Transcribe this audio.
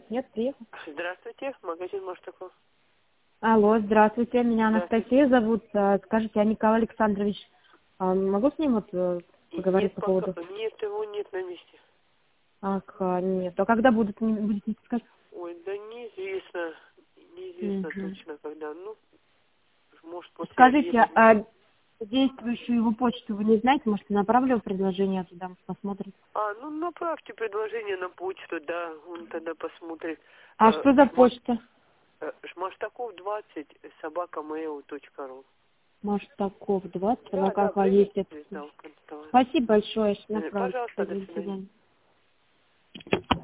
Нет, приехал. Здравствуйте, магазин Маштаков. Алло, здравствуйте, меня Здравствуйте. Анастасия зовут. Скажите, а Николай Александрович, могу с ним поговорить Нет, по пока. поводу? Нет, его нет на месте. Ага, нет. А когда будете не сказать? Ой, да неизвестно. Неизвестно Мгм. точно, когда. Ну, может, после Скажите, обеда. а действующую его почту вы не знаете? Может, направлю предложение туда, посмотрим. Ну направьте предложение на почту, да, он тогда посмотрит. А что за почта? Маштаков 20 @mail.ru. Маштаков 20, она Да, какая есть. примите, да, Спасибо большое, что направите. Пожалуйста, до До свидания. свидания.